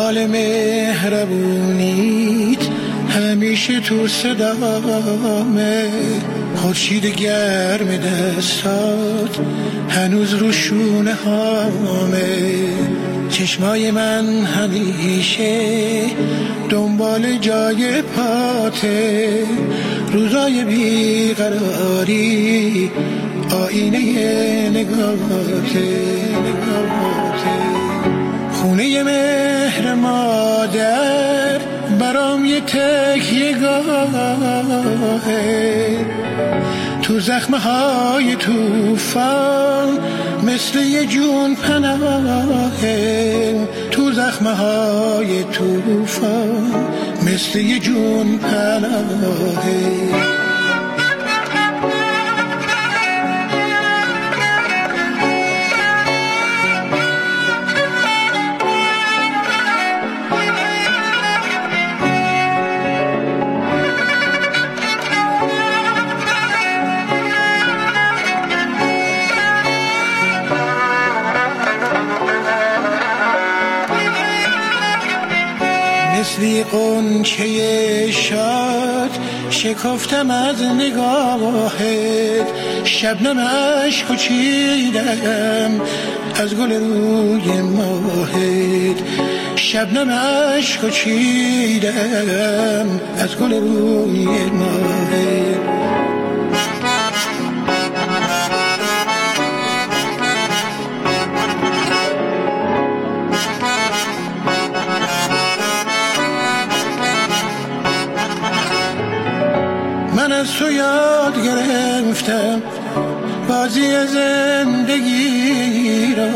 دنبال مهربونیت همیشه تو صدامه، خورشید گرم دستات هنوز رو شونه هامه، چشمای من همیشه دنبال جای پاته، روزای بیقراری آینه نگاهته. خونه مهر مادر برام یه تکیه گاهه، تو زخمه های توفان مثل یه جون پناهه، تو زخمه های توفان مثل یه جون پناهه. مثلی غنچه شاد شکفتم از نگاهت، شبنم عشق چیدم از گل روی ماهت، شبنم عشق چیدم از گل روی ماهت. من از تو یاد گرفتم بازی زندگی را،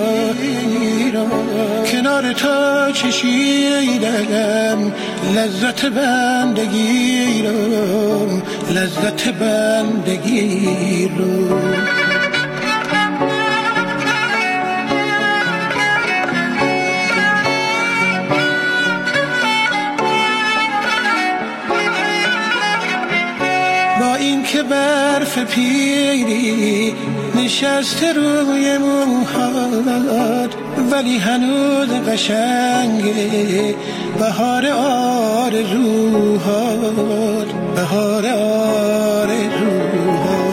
کنار تو چشیدم لذت بندگی را، لذت بندگی را. با این که برف پیری نشسته روی موهات، ولی هنوز قشنگه بهار آرزوهات، بهار آرزوهات.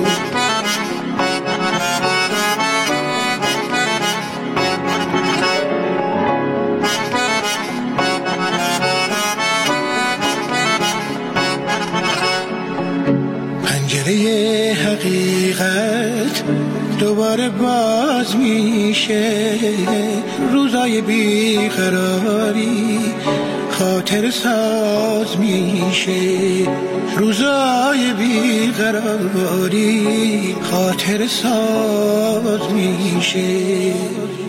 پنجره حقیقت دوباره باز میشه، روزای بیقراری خاطر ساز میشه، روزای بیقراری خاطر ساز میشه.